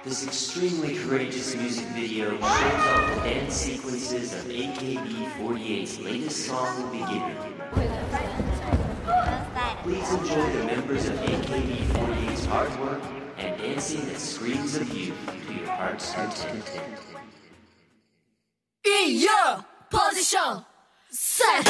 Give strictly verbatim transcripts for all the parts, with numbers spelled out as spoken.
This extremely courageous music video shows off the dance sequences of A K B forty-eight's latest song, Begin. Please enjoy the members of A K B forty-eight's hard work and dancing that screams of youth to your heart's content. In your position, set!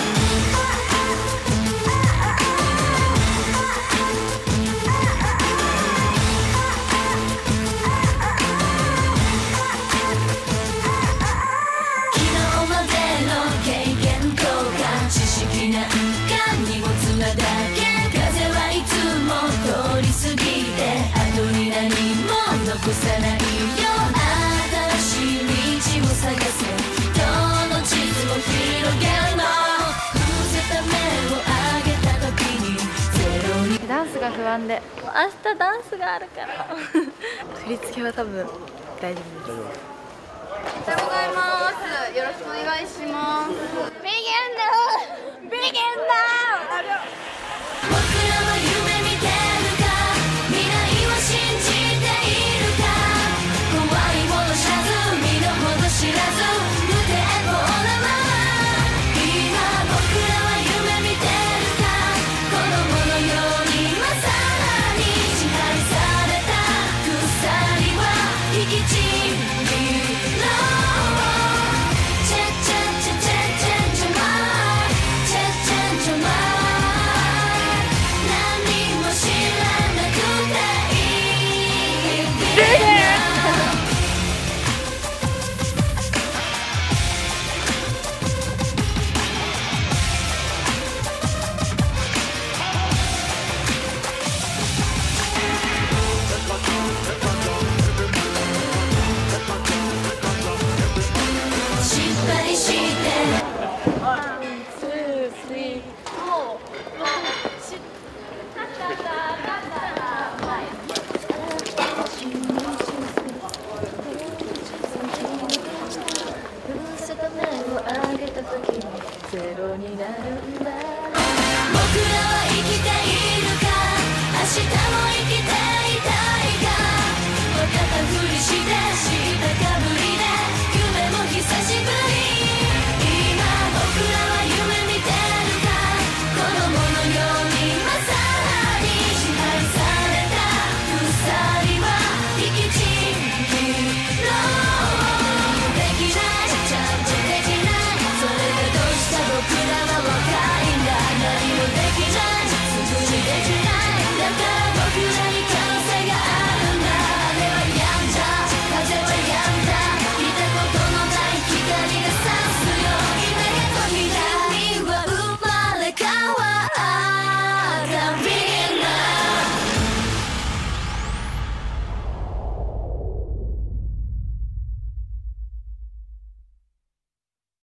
残さないよ新しい道を探せどの地図も広げるの伏せた目を上げた時にゼロにダンスが不安で明日ダンスがあるから振り付けは多分大丈夫です。おはようございます。よろしくお願いします。 Begin now! Begin now!